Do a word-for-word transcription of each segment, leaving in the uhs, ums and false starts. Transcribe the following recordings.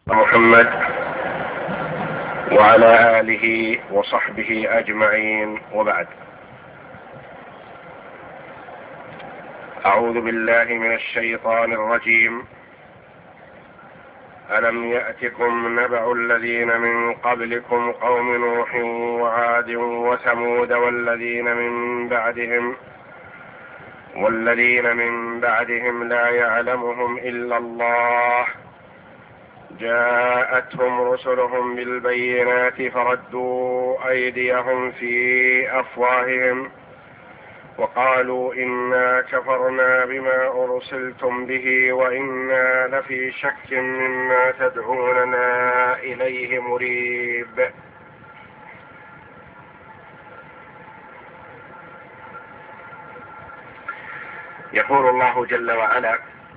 محمد وعلى آله وصحبه أجمعين، وبعد. أعوذ بالله من الشيطان الرجيم. ألم يأتكم نبأ الذين من قبلكم قوم نوح وعاد وثمود والذين من بعدهم والذين من بعدهم لا يعلمهم إلا الله، جاءتهم رسلهم بالبينات فردوا أيديهم في أفواههم وقالوا إنا كفرنا بما أرسلتم به وإنا لفي شك مما تدعوننا إليه مريب. يقول الله جل وعلا: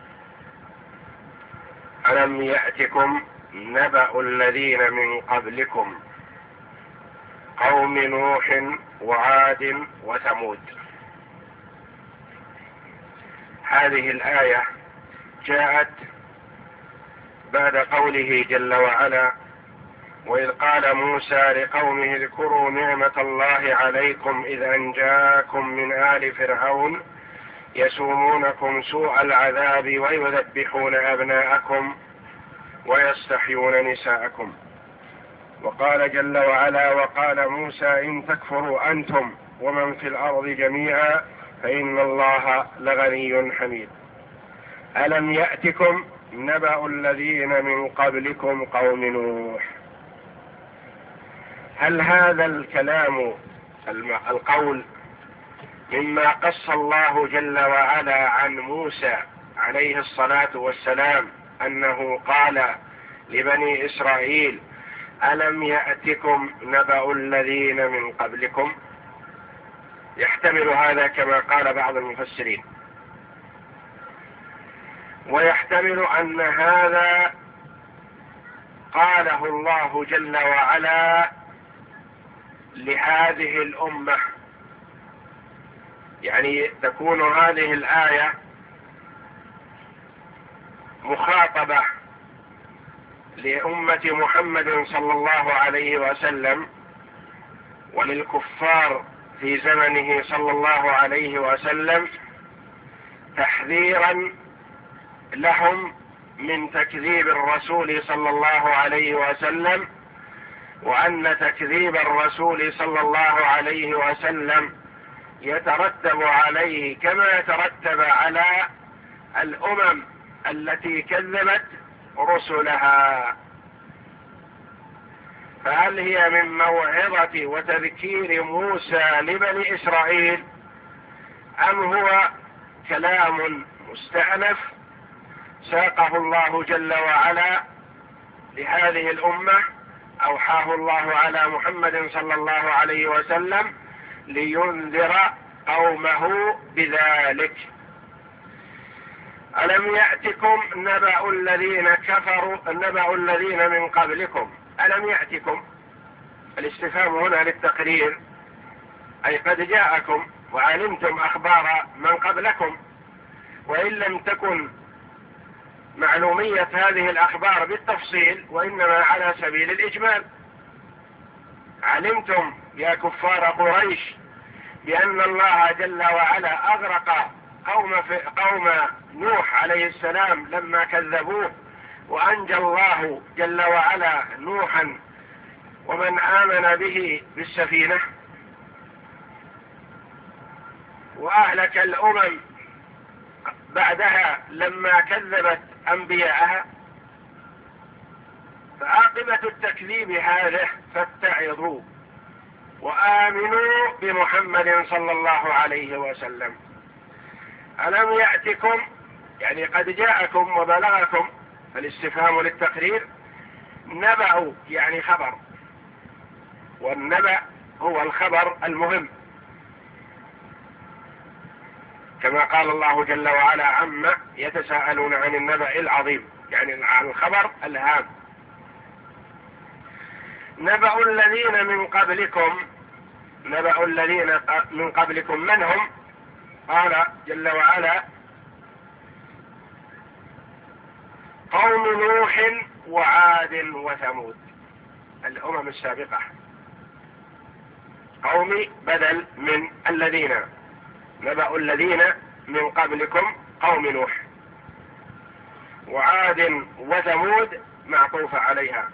ألم يأتكم نبأ الذين من قبلكم قوم نوح وعاد وثمود. هذه الآية جاءت بعد قوله جل وعلا: وإذ قال موسى لقومه اذكروا نعمة الله عليكم إذ أنجاكم من آل فرعون يسومونكم سوء العذاب ويذبحون أبناءكم ويستحيون نساءكم. وقال جل وعلا: وقال موسى إن تكفروا أنتم ومن في الأرض جميعا فإن الله لغني حميد. ألم يأتكم نبأ الذين من قبلكم قوم نوح. هل هذا الكلام القول مما قص الله جل وعلا عن موسى عليه الصلاة والسلام أنه قال لبني إسرائيل: ألم يأتكم نبأ الذين من قبلكم؟ يحتمل هذا كما قال بعض المفسرين، ويحتمل أن هذا قاله الله جل وعلا لهذه الأمة، يعني تكون هذه الآية مخاطبة لأمة محمد صلى الله عليه وسلم وللكفار في زمنه صلى الله عليه وسلم، تحذيرا لهم من تكذيب الرسول صلى الله عليه وسلم، وأن تكذيب الرسول صلى الله عليه وسلم يترتب عليه كما يترتب على الأمم التي كذبت رسلها. فهل هي من موعظة وتذكير موسى لبني إسرائيل، أم هو كلام مستأنف ساقه الله جل وعلا لهذه الأمة، أوحاه الله على محمد صلى الله عليه وسلم لينذر قومه بذلك؟ ألم يأتكم نبأ الذين كفروا نبأ الذين من قبلكم. ألم يأتكم، الاستفهام هنا للتقرير، أي قد جاءكم وعلمتم أخبار من قبلكم، وإن لم تكن معلومية هذه الأخبار بالتفصيل وإنما على سبيل الإجمال. علمتم يا كفار قريش بأن الله جل وعلا أغرق قوم, في قوم نوح عليه السلام لما كذبوه، وأنجى الله جل وعلا نوحا ومن آمن به بالسفينة، وأهلك الأمم بعدها لما كذبت أنبياءها. فعاقبة التكذيب هذه فاتعظوا وآمنوا بمحمد صلى الله عليه وسلم. ألم يأتكم يعني قد جاءكم وبلغكم، فالاستفهام للتقرير. نبأ يعني خبر، والنبأ هو الخبر المهم، كما قال الله جل وعلا: عما يتساءلون عن النبأ العظيم، يعني عن الخبر الهام. نبأ الذين من قبلكم. نبأ الذين من قبلكم من هم؟ قال جل وعلا: قوم نوح وعاد وثمود، الأمم السابقة. قوم بدل من الذين، نبأ الذين من قبلكم قوم نوح، وعاد وثمود معطوف عليها.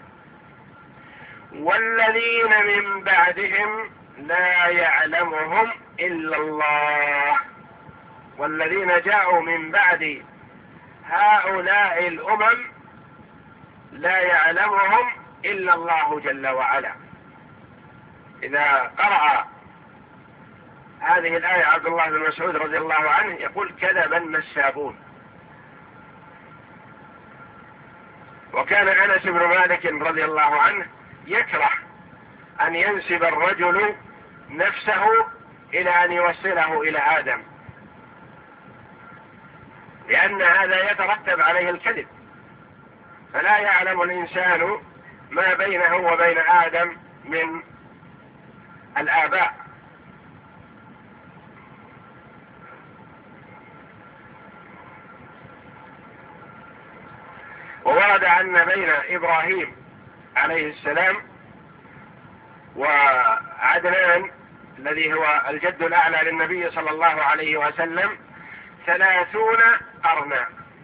والذين من بعدهم لا يعلمهم إلا الله، والذين جاءوا من بعد هؤلاء الأمم لا يعلمهم إلا الله جل وعلا. إذا قرأ هذه الآية عبد الله بن مسعود رضي الله عنه يقول كذب النسابون. وكان أنس بن مالك رضي الله عنه يكره أن ينسب الرجل نفسه إلى أن يوصله إلى آدم، لأن هذا يترتب عليه الكذب، فلا يعلم الإنسان ما بينه وبين آدم من الآباء. وورد أن بين إبراهيم عليه السلام وعدنان الذي هو الجد الأعلى للنبي صلى الله عليه وسلم ثلاثون قرنا.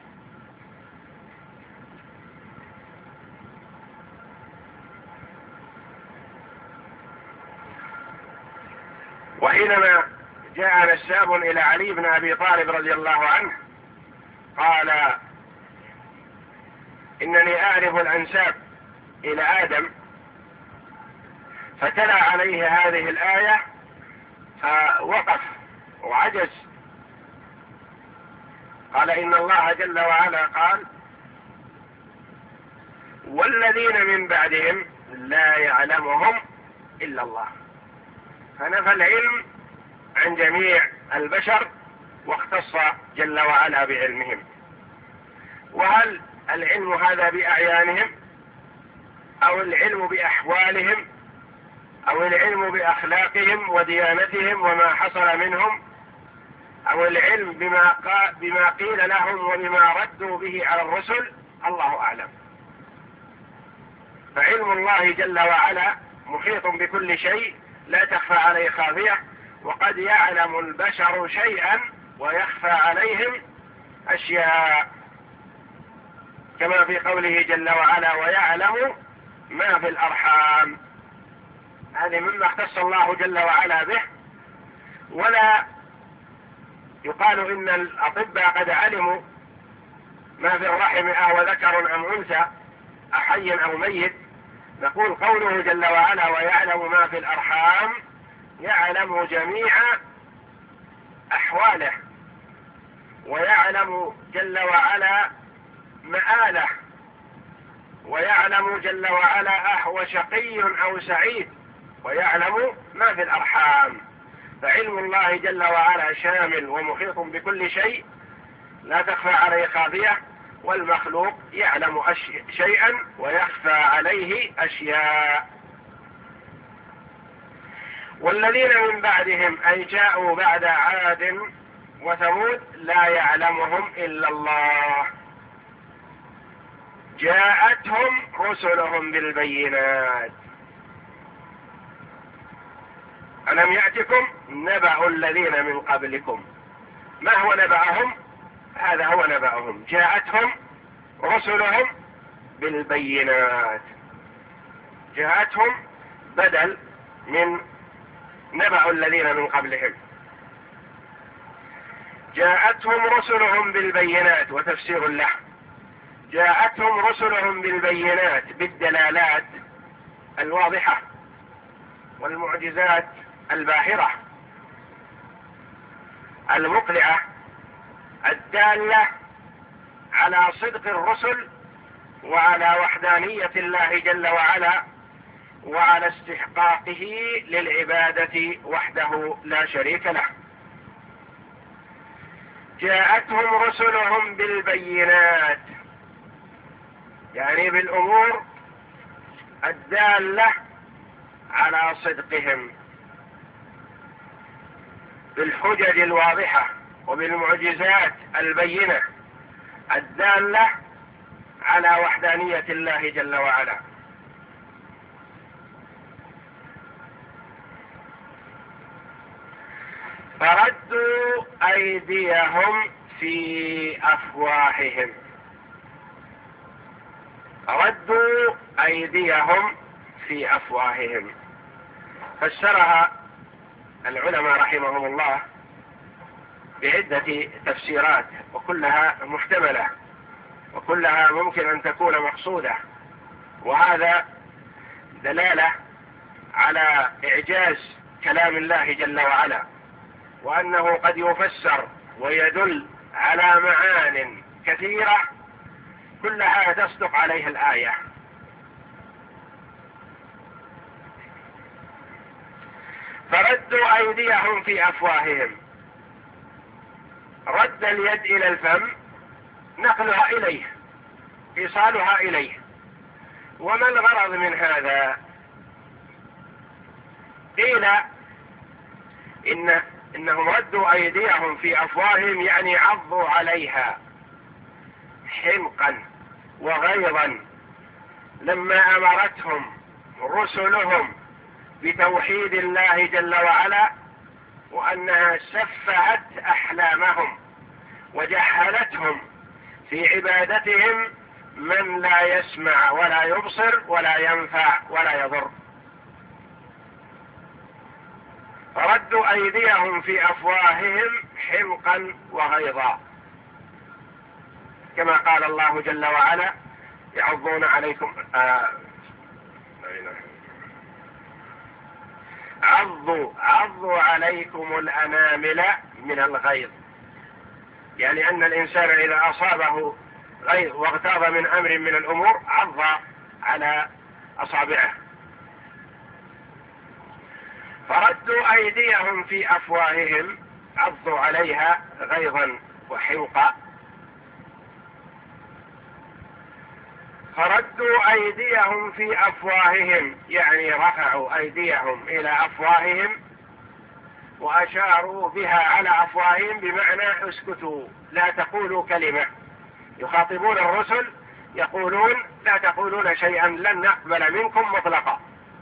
وحينما جاء نساب إلى علي بن أبي طالب رضي الله عنه قال إنني أعرف الأنساب إلى آدم، فتلا عليه هذه الآية فوقف وعجز. قال إن الله جل وعلا قال والذين من بعدهم لا يعلمهم إلا الله، فنفى العلم عن جميع البشر واختص جل وعلا بعلمهم. وهل العلم هذا بأعيانهم أو العلم بأحوالهم أو العلم بأخلاقهم وديانتهم وما حصل منهم أو العلم بما, بما قيل لهم وبما ردوا به على الرسل؟ الله أعلم. فعلم الله جل وعلا محيط بكل شيء لا تخفى عليه خافية، وقد يعلم البشر شيئا ويخفى عليهم أشياء، كما في قوله جل وعلا ويعلم ما في الأرحام. هذه مما اختص الله جل وعلا به. ولا يقال إن الأطباء قد علموا ما في الرحم أهو ذكر أم أنثى أحي أو ميت. نقول قوله جل وعلا ويعلم ما في الأرحام يعلم جميع أحواله، ويعلم جل وعلا مآله، ويعلم جل وعلا أهو شقي أو سعيد، ويعلم ما في الأرحام. فعلم الله جل وعلا شامل ومحيط بكل شيء لا تخفى عليه خافية، والمخلوق يعلم شيئا ويخفى عليه أشياء. والذين من بعدهم أي جاءوا بعد عاد وثمود لا يعلمهم إلا الله، جاءتهم رسلهم بالبينات. ألم يأتكم نبأ الذين من قبلكم. ما هو نبأهم؟ هذا هو نبأهم، جاءتهم رسلهم بالبينات. جاءتهم بدل من نبأ الذين من قبلهم. جاءتهم رسلهم بالبينات، وتفسير له جاءتهم رسلهم بالبينات بالدلالات الواضحة والمعجزات الباهرة المقلعة الدالة على صدق الرسل وعلى وحدانية الله جل وعلا وعلى استحقاقه للعبادة وحده لا شريك له. جاءتهم رسلهم بالبينات يعني بالأمور الدالة على صدقهم، بالحجج الواضحة وبالمعجزات البينة الدالة على وحدانية الله جل وعلا. فردوا أيديهم في أفواههم، ردوا أيديهم في أفواههم، فسرها العلماء رحمهم الله بعدة تفسيرات، وكلها محتملة وكلها ممكن أن تكون مقصودة، وهذا دلالة على إعجاز كلام الله جل وعلا، وأنه قد يفسر ويدل على معان كثيرة كلها تصدق عليه الآية. فردوا أيديهم في أفواههم، رد اليد إلى الفم، نقلها إليه، إيصالها إليه. وما الغرض من هذا؟ قيل إن إنهم ردوا أيديهم في أفواههم يعني عضوا عليها حمقا وغيظا لما أمرتهم رسلهم بتوحيد الله جل وعلا، وأنها سفهت أحلامهم وجهلتهم في عبادتهم من لا يسمع ولا يبصر ولا ينفع ولا يضر. فردوا أيديهم في أفواههم حمقا وغيظا، كما قال الله جل وعلا: يعضون عليكم آه عضوا عضوا عليكم الأنامل من الغيظ، يعني أن الإنسان إذا أصابه غيظ واغتاظ من أمر من الأمور عض على أصابعه. فردوا أيديهم في أفواههم، عضوا عليها غيظا وحمقا. فردوا أيديهم في أفواههم يعني رفعوا أيديهم إلى أفواههم وأشاروا بها على أفواههم، بمعنى اسكتوا لا تقولوا كلمة. يخاطبون الرسل يقولون: لا تقولون شيئا لن نقبل منكم مطلقا.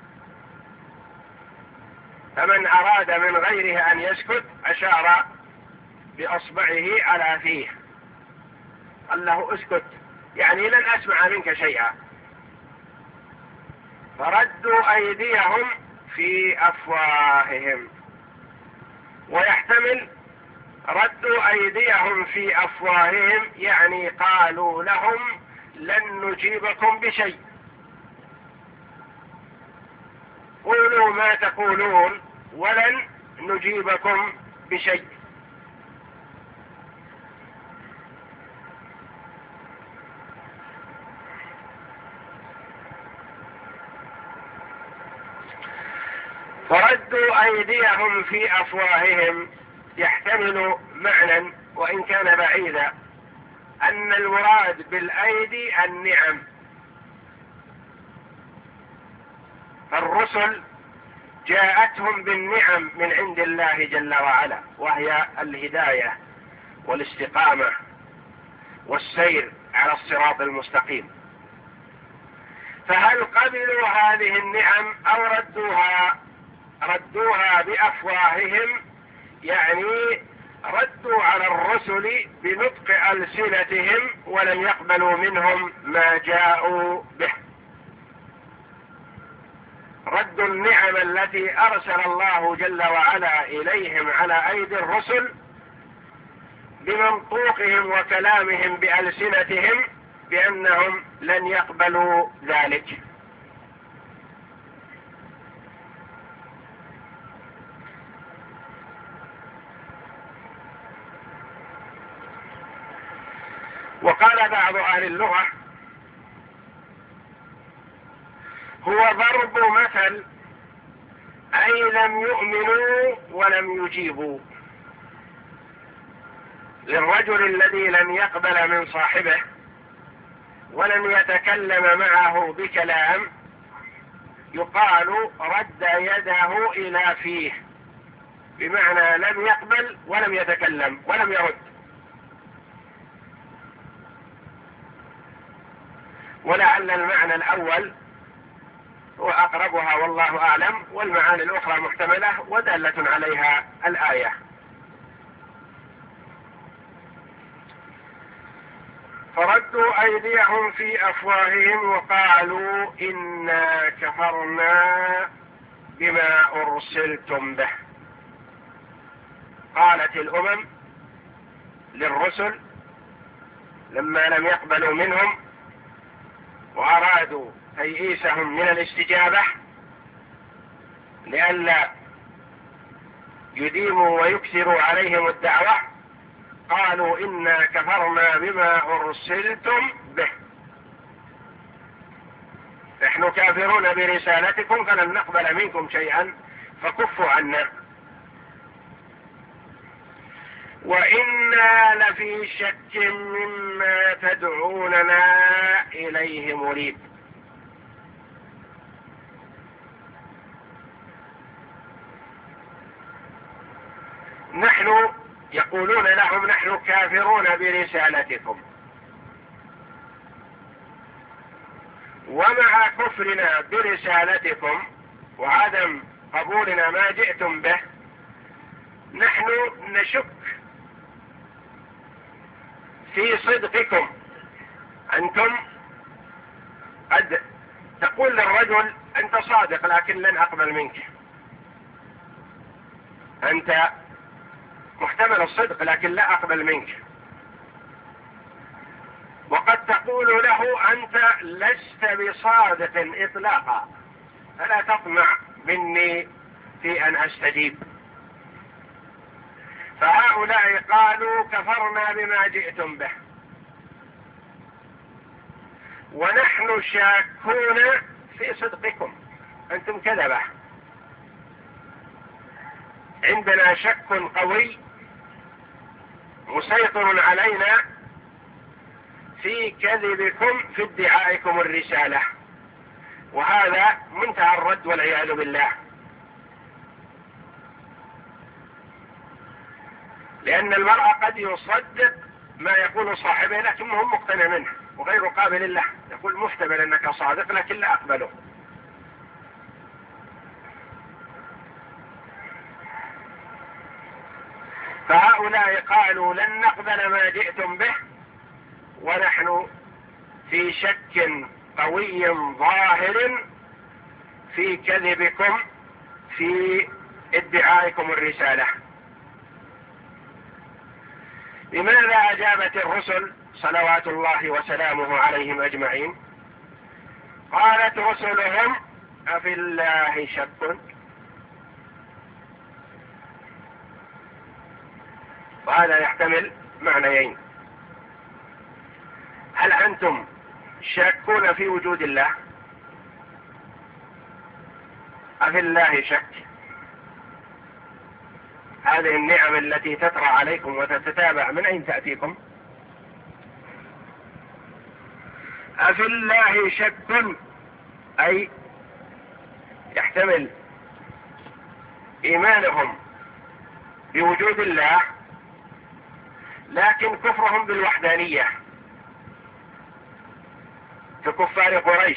فمن أراد من غيره أن يسكت أشار بأصبعه على فيه، قال له: اسكت، يعني لن أسمع منك شيئا. فردوا أيديهم في أفواههم، ويحتمل ردوا أيديهم في أفواههم يعني قالوا لهم: لن نجيبكم بشيء، قولوا ما تقولون ولن نجيبكم بشيء. فردوا أيديهم في أفواههم يحتمل معنى وإن كان بعيدا، أن المراد بالأيدي النعم. فالرسل جاءتهم بالنعم من عند الله جل وعلا، وهي الهداية والاستقامة والسير على الصراط المستقيم. فهل قبلوا هذه النعم أو ردوها؟ ردوها بأفواههم، يعني ردوا على الرسل بنطق ألسنتهم ولم يقبلوا منهم ما جاءوا به. ردوا النعم التي أرسل الله جل وعلا إليهم على أيدي الرسل بمنطوقهم وكلامهم بألسنتهم بأنهم لن يقبلوا ذلك. وقال بعض أهل اللغة: هو ضرب مثل، أي لم يؤمنوا ولم يجيبوا. للرجل الذي لم يقبل من صاحبه ولم يتكلم معه بكلام يقال رد يده إلى فيه، بمعنى لم يقبل ولم يتكلم ولم يرد. ولعل المعنى الأول هو أقربها والله أعلم، والمعاني الأخرى محتملة ودالة عليها الآية. فردوا أيديهم في أفواههم وقالوا إنا كفرنا بما أرسلتم به. قالت الأمم للرسل لما لم يقبلوا منهم وأرادوا تيئيسهم من الاستجابة لئلا يديموا ويكثروا عليهم الدعوة، قالوا إنا كفرنا بما أرسلتم به، نحن كافرون برسالتكم فلن نقبل منكم شيئا فكفوا عنا، وإنا لفي شك مما تدعوننا إليه مريب. نحن يقولون لهم نحن كافرون برسالتكم، ومع كفرنا برسالتكم وعدم قبولنا ما جئتم به نحن نشك في صدقكم. أنتم قد تقول للرجل أنت صادق لكن لن أقبل منك، أنت محتمل الصدق لكن لا أقبل منك، وقد تقول له أنت لست بصادق إطلاقا فلا تطمع مني في أن أستجيب. فهؤلاء قالوا كفرنا بما جئتم به ونحن شاكون في صدقكم، أنتم كذبة، عندنا شك قوي مسيطر علينا في كذبكم في ادعائكم الرسالة، وهذا منتهى الرد والعياذ بالله، لأن المرء قد يصدق ما يقول صاحبه لكنه مقتنع منه وغير قابل له، يقول محتمل أنك صادق لكن لا أقبله. فهؤلاء قالوا لن نقبل ما جئتم به ونحن في شك قوي ظاهر في كذبكم في ادعائكم الرسالة. لماذا أجابت الرسل صلوات الله وسلامه عليهم أجمعين؟ قالت رسلهم أفي الله شك، وهذا يحتمل معنيين: هل أنتم شاكون في وجود الله؟ أفي الله شك، هذه النعم التي تترى عليكم وتتتابع من أين تأتيكم؟ أفي الله شك أي يحتمل إيمانهم بوجود الله لكن كفرهم بالوحدانية ككفار قريش.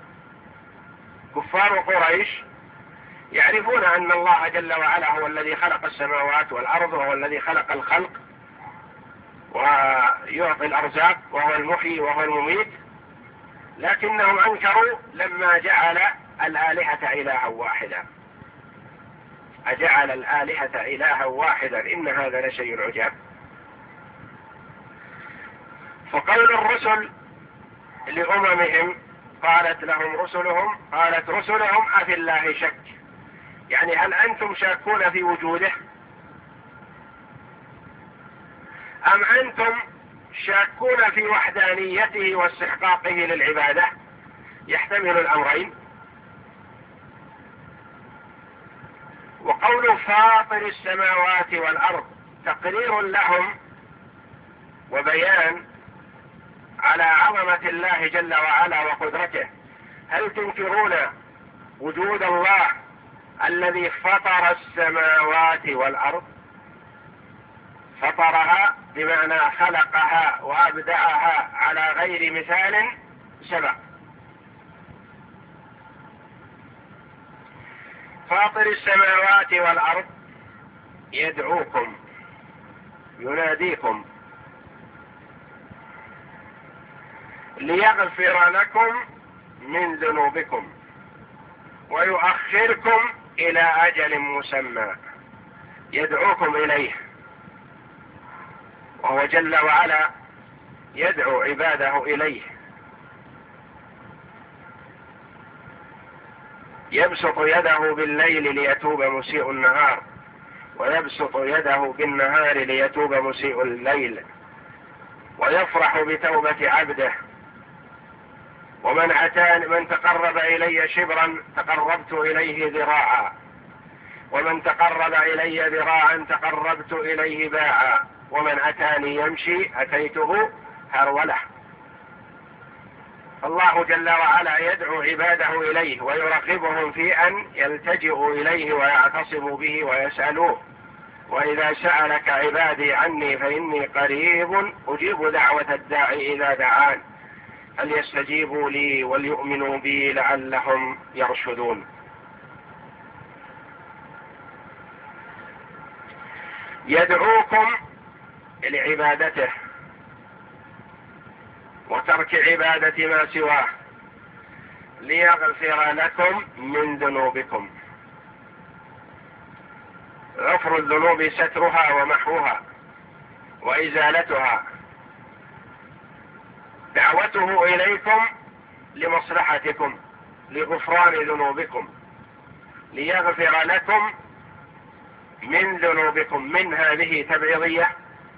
كفار قريش يعرفون أن الله جل وعلا هو الذي خلق السماوات والأرض وهو الذي خلق الخلق ويعطي الأرزاق وهو المحيي وهو المميت، لكنهم أنكروا لما جعل الآلهة إلها واحدا. أجعل الآلهة إلها واحدا إن هذا لشيء عجاب. فقول الرسل لأممهم قالت لهم رسلهم قالت رسلهم أفي الله شك، يعني هل أنتم شاكون في وجوده أم أنتم شاكون في وحدانيته واستحقاقه للعبادة؟ يحتمل الأمرين. وقول فاطر السماوات والأرض تقرير لهم وبيان على عظمة الله جل وعلا وقدرته. هل تنكرون وجود الله الذي فطر السماوات والأرض؟ فطرها بمعنى خلقها وأبدأها على غير مثال سبع. فاطر السماوات والأرض يدعوكم يناديكم ليغفر لكم من ذنوبكم ويؤخركم إلى أجل مسمى. يدعوكم إليه، وهو جل وعلا يدعو عباده إليه. يبسط يده بالليل ليتوب مسيء النهار، ويبسط يده بالنهار ليتوب مسيء الليل، ويفرح بتوبة عبده. ومن أتاني من تقرب إلي شبرا تقربت إليه ذراعا، ومن تقرب إلي ذراعا تقربت إليه باعا، ومن أتاني يمشي أتيته هرولة. الله جل وعلا يدعو عباده إليه ويرغبهم في أن يلتجئوا إليه ويعتصموا به ويسألوه. وإذا سألك عبادي عني فإني قريب أجيب دعوة الداعي إذا دعان فليستجيبوا لي وليؤمنوا بي لعلهم يرشدون. يدعوكم لعبادته وترك عبادة ما سواه ليغفر لكم من ذنوبكم. غفر الذنوب سترها ومحوها وإزالتها. دعوته إليكم لمصلحتكم لغفران ذنوبكم، ليغفر لكم من ذنوبكم. من هذه تبعيضية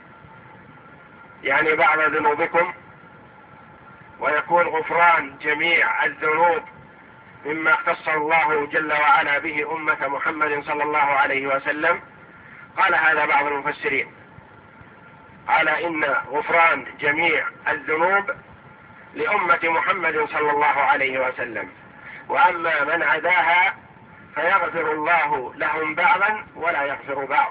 يعني بعض ذنوبكم، ويكون غفران جميع الذنوب مما اختص الله جل وعلا به أمة محمد صلى الله عليه وسلم. قال هذا بعض المفسرين، قال إن غفران جميع الذنوب لأمة محمد صلى الله عليه وسلم، وأما من عداها فيغفر الله لهم بعضا ولا يغفر بعض.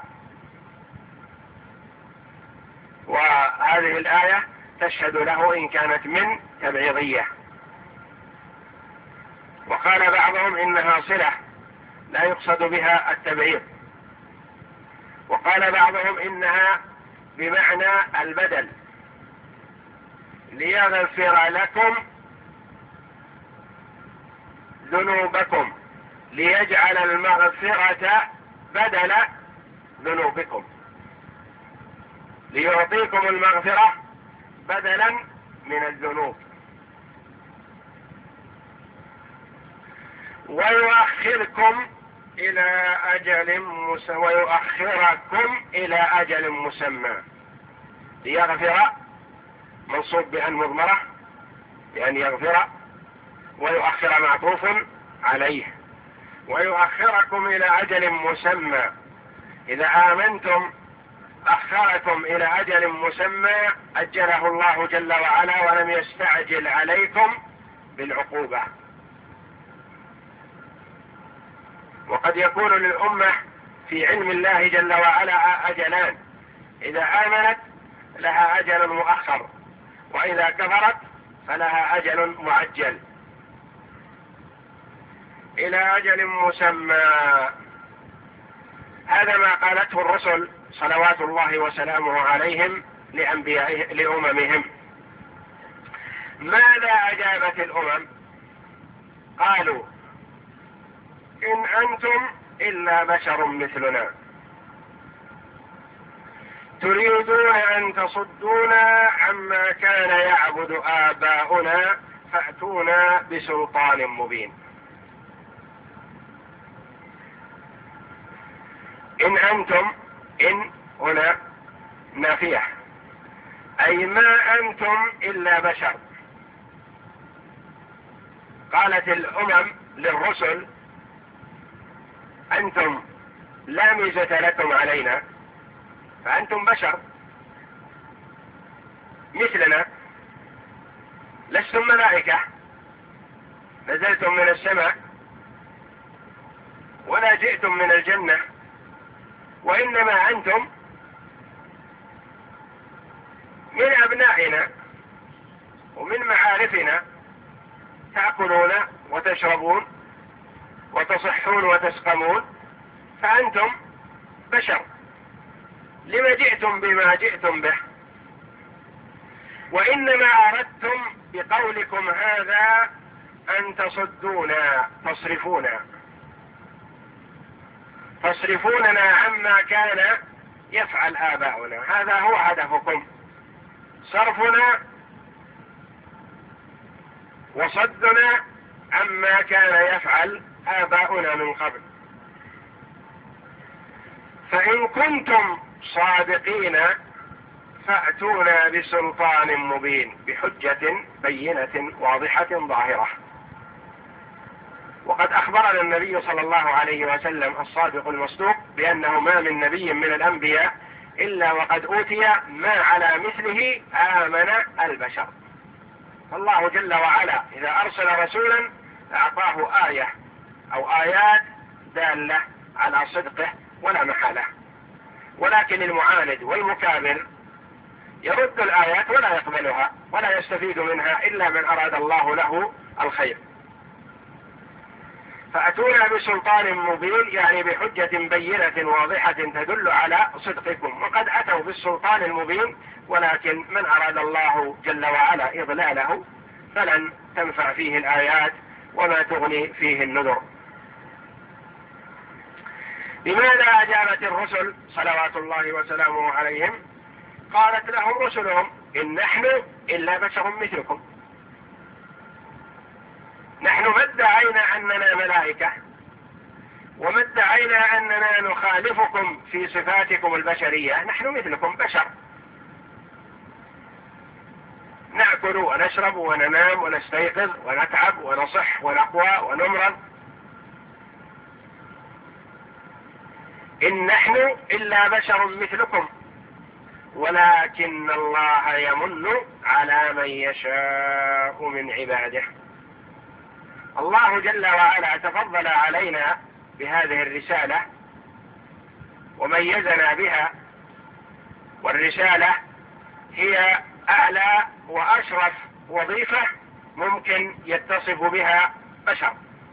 وهذه الآية تشهد له إن كانت من تبعيضية. وقال بعضهم إنها صلة لا يقصد بها التبعيض، وقال بعضهم إنها بمعنى البدل، ليغفر لكم ذنوبكم ليجعل المغفرة بدل ذنوبكم، ليعطيكم المغفرة بدلا من الذنوب. ويؤخركم إلى أجل مسمى ويؤخركم إلى أجل مسمى. ليغفر منصوب بأن مضمرة بأن يغفر، ويؤخر معطوف عليه. ويؤخركم إلى أجل مسمى. إذا آمنتم أخركم إلى أجل مسمى أجله الله جل وعلا ولم يستعجل عليكم بالعقوبة. وقد يكون للأمة في علم الله جل وعلا أجلان، إذا آمنت لها أجل مؤخر، وإذا كفرت فلها أجل معجل. إلى أجل مسمى، هذا ما قالته الرسل صلوات الله وسلامه عليهم لأنبيائهم لأممهم. ماذا أجابت الأمم؟ قالوا إن أنتم إلا بشر مثلنا تريدون أن تصدونا عما كان يعبد آباؤنا فأتونا بسلطان مبين. إن أنتم، إن هنا نافية، أي ما أنتم إلا بشر. قالت الأمم للرسل أنتم لا ميزة لكم علينا، فأنتم بشر مثلنا، لستم ملائكة نزلتم من السماء ولا جئتم من الجنة، وإنما أنتم من أبنائنا ومن معارفنا تأكلون وتشربون وتصحون وتسقمون، فأنتم بشر، لما جئتم بما جئتم به؟ وإنما أردتم بقولكم هذا أن تصدونا، تصرفونا تصرفوننا عما كان يفعل آباؤنا. هذا هو هدفكم، صرفنا وصدنا عما كان يفعل آباؤنا من قبل. فإن كنتم صادقين فأتونا بسلطان مبين، بحجة بينة واضحة ظاهرة. وقد أخبرنا النبي صلى الله عليه وسلم الصادق المصدوق بأنه ما من نبي من الأنبياء إلا وقد أوتي ما على مثله آمن البشر. فالله جل وعلا إذا أرسل رسولا أعطاه آية أو آيات دالة على صدقه ولا محالة، ولكن المعاند والمكابر يرد الآيات ولا يقبلها ولا يستفيد منها إلا من أراد الله له الخير. فأتونا بسلطان مبين يعني بحجة بينة واضحة تدل على صدقكم. وقد أتوا بالسلطان المبين، ولكن من أراد الله جل وعلا إضلاله فلن تنفع فيه الآيات وما تغني فيه النذر. لماذا أجابت الرسل صلوات الله وسلامه عليهم؟ قالت لهم رسلهم: إن نحن إلا بشر مثلكم. نحن ما ادعينا أننا ملائكة، وما ادعينا أننا نخالفكم في صفاتكم البشرية، نحن مثلكم بشر، نأكل ونشرب وننام ونستيقظ ونتعب ونصح ونقوى ونمرض. إن نحن إلا بشر مثلكم ولكن الله يمن على من يشاء من عباده. الله جل وعلا تفضل علينا بهذه الرسالة وميزنا بها، والرسالة هي أعلى وأشرف وظيفة ممكن يتصف بها بشر.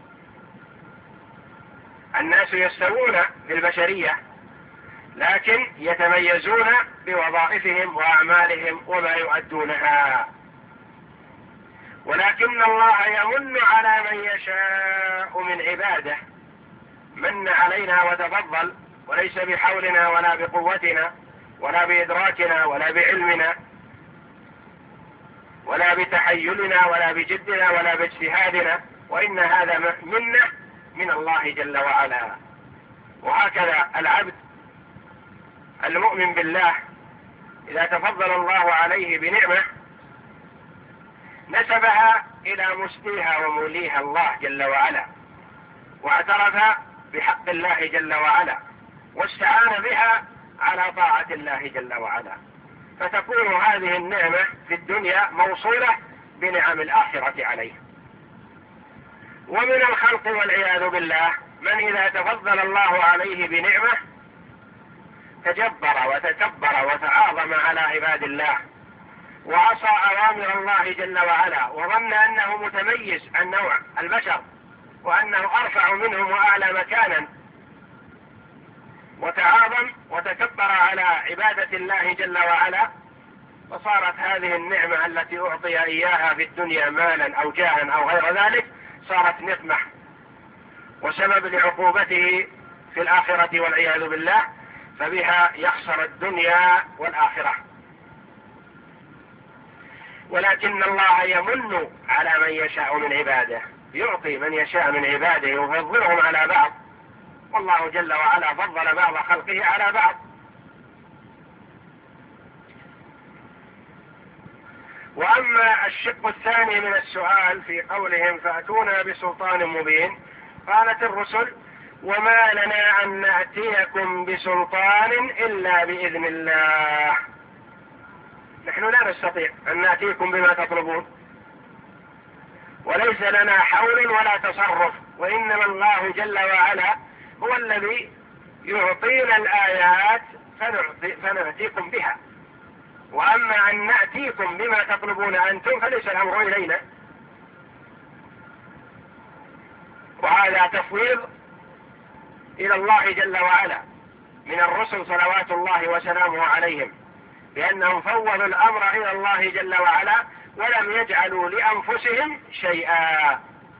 الناس يستوون في البشرية لكن يتميزون بوظائفهم وأعمالهم وما يؤدونها، ولكن الله يمن على من يشاء من عباده. من علينا وتفضل، وليس بحولنا ولا بقوتنا ولا بإدراكنا ولا بعلمنا ولا بتحيلنا ولا بجدنا ولا باجتهادنا، وإن هذا منة من الله جل وعلا. وهكذا العبد المؤمن بالله إذا تفضل الله عليه بنعمة نسبها إلى مسديها وموليها الله جل وعلا، واعترف بحق الله جل وعلا، واستعان بها على طاعة الله جل وعلا، فتكون هذه النعمة في الدنيا موصولة بنعم الآخرة عليه. ومن الخلق والعياذ بالله من إذا تفضل الله عليه بنعمة تجبر وتكبر وتعاظم على عباد الله، وعصى أوامر الله جل وعلا، وظن أنه متميز عن نوع البشر وأنه أرفع منهم وأعلى مكانا، وتعاظم وتكبر على عبادة الله جل وعلا، فصارت هذه النعمة التي أعطي إياها في الدنيا مالا أو جاها أو غير ذلك صارت نقمة وسبب لعقوبته في الآخرة والعياذ بالله، فبها يخسر الدنيا والآخرة. ولكن الله يمن على من يشاء من عباده، يعطي من يشاء من عباده ويفضلهم على بعض، والله جل وعلا فضل بعض خلقه على بعض. وأما الشق الثاني من السؤال في قولهم فأتونا بسلطان مبين، قالت الرسل: وما لنا أن نأتيكم بسلطان إلا بإذن الله. نحن لا نستطيع أن نأتيكم بما تطلبون، وليس لنا حول ولا تصرف، وإنما الله جل وعلا هو الذي يعطينا الآيات فنأتيكم بها. وأما أن نأتيكم بما تطلبون أنتم فليس الأمر إلينا، وهذا تفويض إلى الله جل وعلا من الرسل صلوات الله وسلامه عليهم، بأنهم فوضوا الأمر إلى الله جل وعلا ولم يجعلوا لأنفسهم شيئا.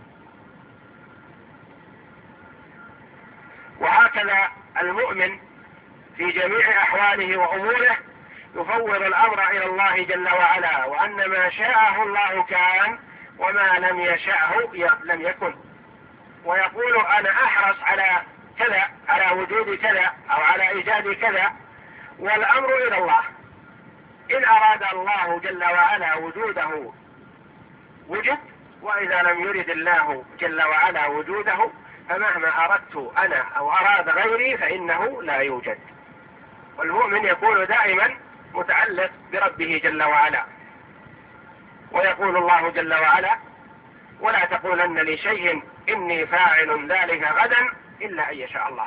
وهكذا المؤمن في جميع أحواله وأموره يفوض الأمر إلى الله جل وعلا، وأن ما شاءه الله كان وما لم يشأه لم يكن، ويقول أنا أحرص على كذا، على وجود كذا أو على إيجاد كذا، والأمر إلى الله. إن أراد الله جل وعلا وجوده وجد، وإذا لم يرد الله جل وعلا وجوده فمهما أردت أنا أو أراد غيري فإنه لا يوجد. والمؤمن يكون دائما متعلق بربه جل وعلا. ويقول الله جل وعلا ولا تقولن لشيء إني فاعل ذلك غدا إلا أن يشاء الله.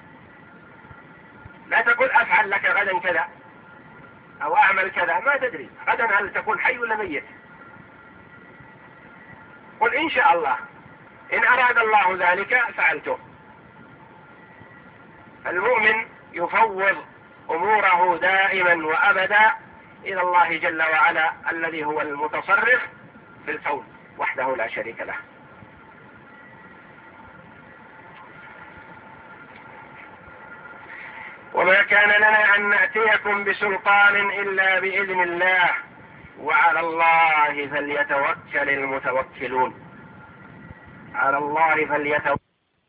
لا تقول أفعل لك غدا كذا أو أعمل كذا، ما تدري غدا هل تكون حي ولا ميت. قل إن شاء الله، إن أراد الله ذلك فعلته. المؤمن يفوض أموره دائما وأبدا إلى الله جل وعلا الذي هو المتصرف في الكون وحده لا شريك له. وما كان لنا أن نأتيكم بسلطان إلا بإذن الله وعلى الله فليتوكل المتوكلون. على الله فليتوكل.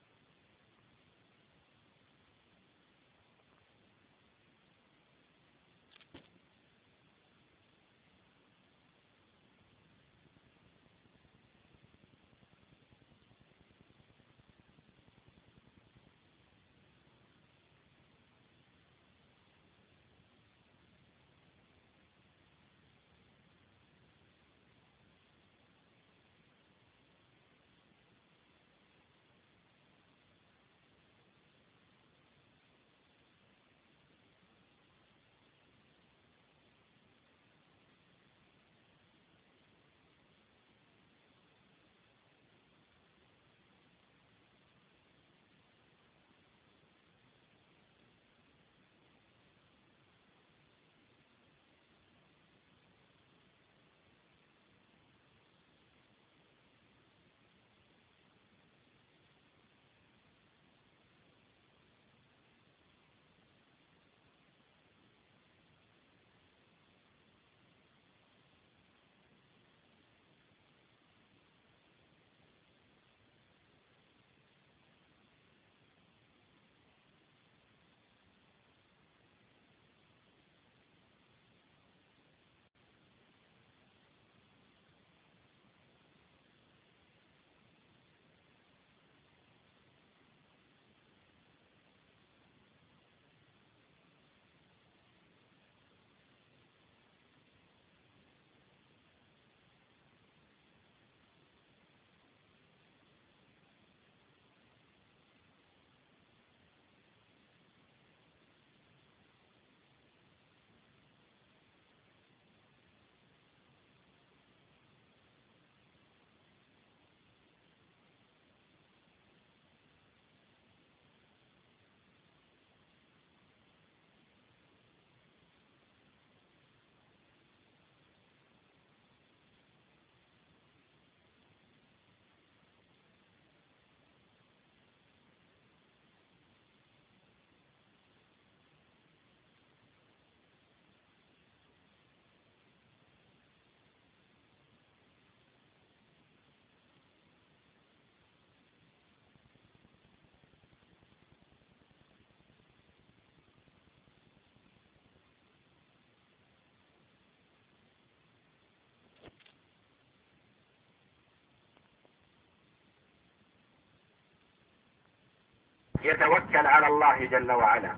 يتوكل على الله جل وعلا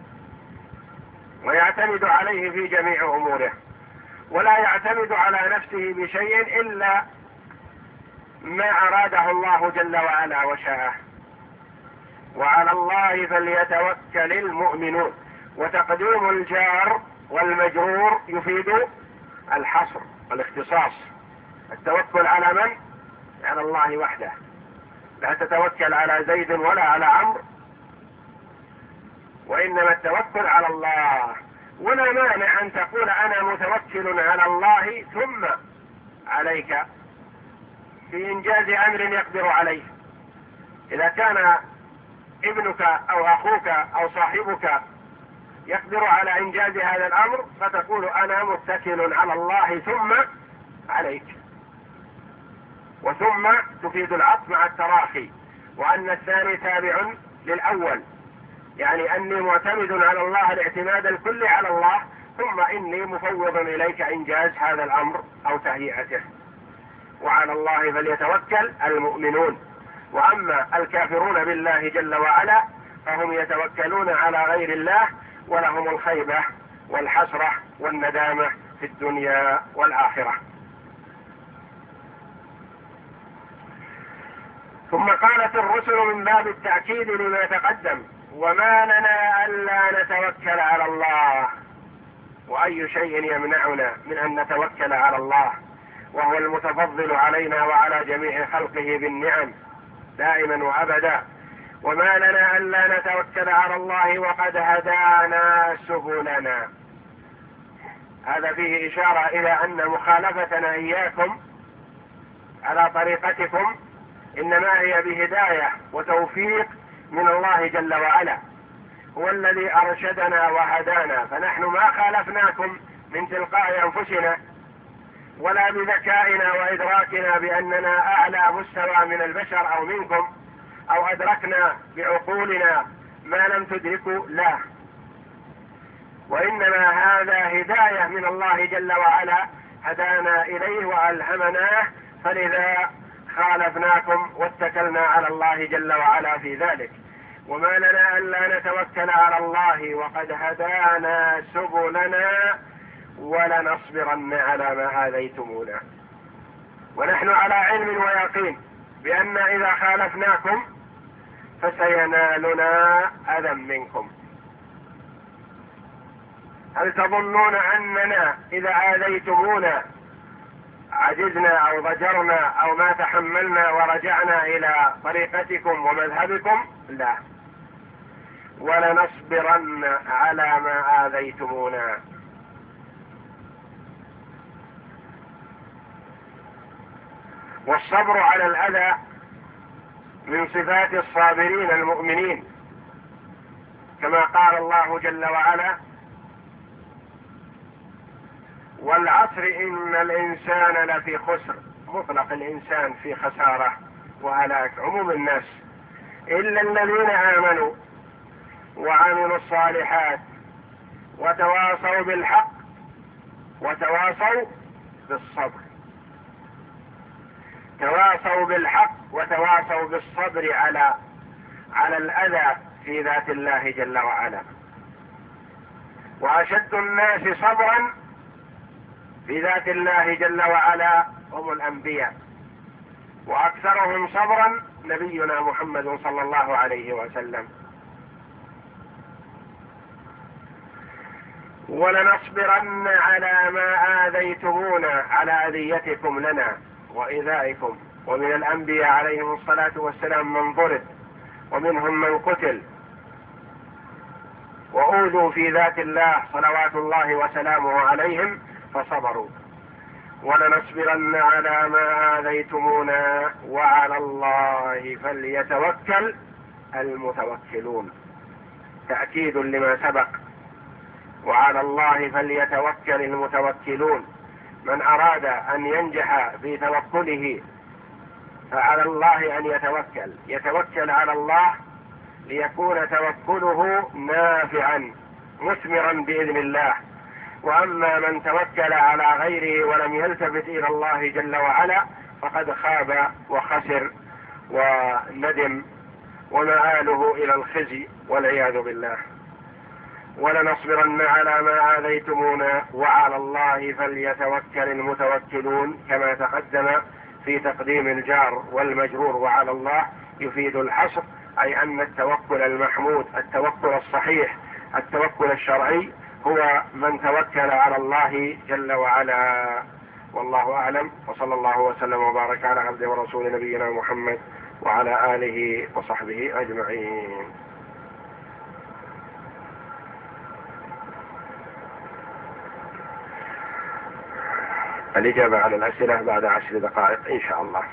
ويعتمد عليه في جميع أموره، ولا يعتمد على نفسه بشيء إلا ما أراده الله جل وعلا وشاءه. وعلى الله فليتوكل المؤمنون. وتقديم الجار والمجرور يفيد الحصر والاختصاص. التوكل على من؟ على الله وحده، لا تتوكل على زيد ولا على عمرو، وإنما التوكل على الله. ولا مانع أن تقول أنا متوكل على الله ثم عليك في إنجاز أمر يقدر عليه. إذا كان ابنك أو أخوك أو صاحبك يقدر على إنجاز هذا الأمر فتقول أنا متكل على الله ثم عليك، وثم تفيد العطف مع التراخي، وأن الثاني تابع للأول، يعني أني معتمد على الله الاعتماد الكلي على الله، ثم إني مفوض إليك إنجاز هذا الأمر أو تهيئته. وعلى الله فليتوكل المؤمنون. وأما الكافرون بالله جل وعلا فهم يتوكلون على غير الله، ولهم الخيبة والحسرة والندامة في الدنيا والآخرة. ثم قالت الرسل من باب التأكيد لما تقدم: وما لنا ألا نتوكل على الله. وأي شيء يمنعنا من أن نتوكل على الله وهو المتفضل علينا وعلى جميع خلقه بالنعم دائما وأبدا؟ وما لنا ألا نتوكل على الله وقد هدانا سبلنا. هذا فيه إشارة إلى أن مخالفتنا إياكم على طريقتكم إنما هي بهداية وتوفيق من الله جل وعلا، هو الذي أرشدنا وهدانا، فنحن ما خالفناكم من تلقاء أنفسنا ولا بذكائنا وإدراكنا بأننا أعلى مستوى من البشر أو منكم، أو أدركنا بعقولنا ما لم تدركوا، لا، وإنما هذا هداية من الله جل وعلا هدانا إليه وألهمناه، فلذا خالفناكم واتكلنا على الله جل وعلا في ذلك. وما لنا ألا نتوكل على الله وقد هدانا سبلنا ولنصبرن على ما آذيتمونا. ونحن على علم ويقين بأن إذا خالفناكم فسينالنا أذى منكم. هل تظنون أننا إذا آذيتمونا عجزنا أو ضجرنا أو ما تحملنا ورجعنا إلى طريقتكم ومذهبكم؟ لا، ولنصبرن على ما آذيتمونا. والصبر على الأذى من صفات الصابرين المؤمنين، كما قال الله جل وعلا: والعصر إن الإنسان لفي خسر. مطلق الإنسان في خسارة وهلاك، عموم الناس، إلا الذين آمنوا وعملوا الصالحات وتواصوا بالحق وتواصوا بالصبر. تواصوا بالحق وتواصوا بالصبر على على الأذى في ذات الله جل وعلا. وأشد الناس صبرا في ذات الله جل وعلا هم الأنبياء، وأكثرهم صبرا نبينا محمد صلى الله عليه وسلم. ولنصبرن على ما آذيتمونا، على أذيتكم لنا وإيذائكم. ومن الأنبياء عليهم الصلاة والسلام من ضرب، ومنهم من قتل وأوذوا في ذات الله صلوات الله وسلامه عليهم فصبروا. ولنصبرن على ما آذيتمونا وعلى الله فليتوكل المتوكلون. تأكيد لما سبق: وعلى الله فليتوكل المتوكلون. من أراد أن ينجح في توكله فعلى الله أن يتوكل، يتوكل على الله ليكون توكله نافعا مثمرا بإذن الله. وأما من توكل على غيره ولم يلتفت إلى الله جل وعلا فقد خاب وخسر وندم، ومآله إلى الخزي والعياذ بالله. ولنصبرن على ما آذيتمونا وعلى الله فليتوكل المتوكلون، كما تقدم في تقديم الجار والمجرور. وعلى الله يفيد الحصر، أي أن التوكل المحمود، التوكل الصحيح، التوكل الشرعي، هو من توكل على الله جل وعلا. والله أعلم، وصلى الله وسلم وبارك على عبده ورسول نبينا محمد وعلى آله وصحبه أجمعين. الإجابة على الأسئلة بعد عشر دقائق إن شاء الله.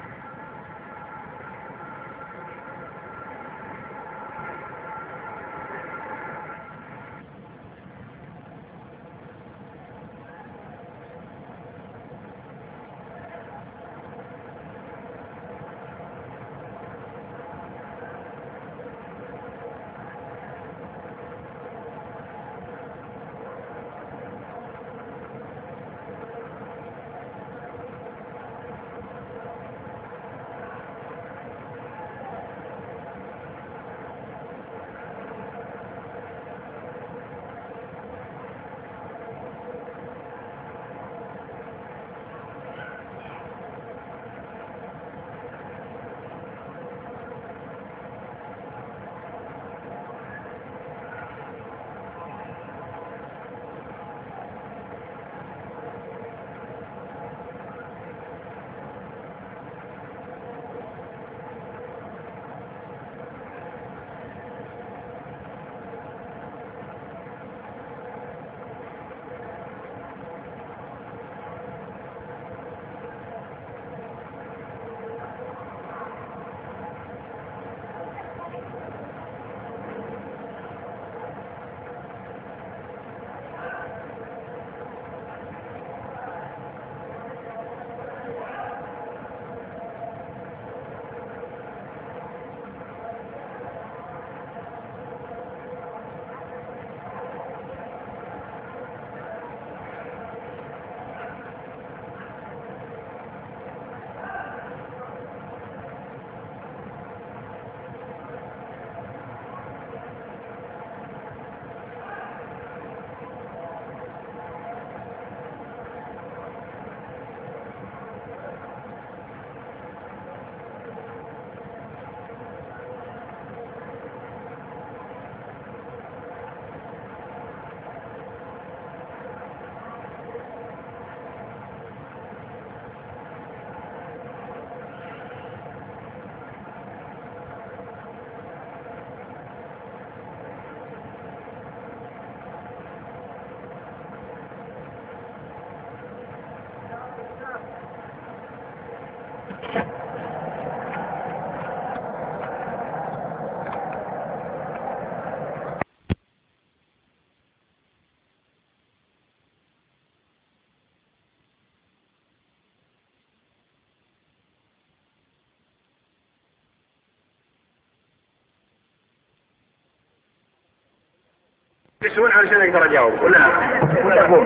يسمون علشان اقدر اجاوب ولا ولا اقول؟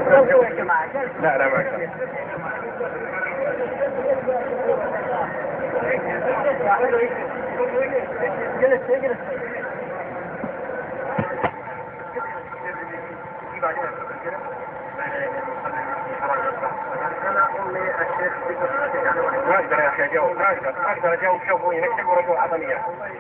لا لا ما شاء انا امي الشيخ ما اقدر يا اخي اجاوب، ما اقدر ما اقدر اجاوب. شوفوا ينكتب ورقه عطنيه.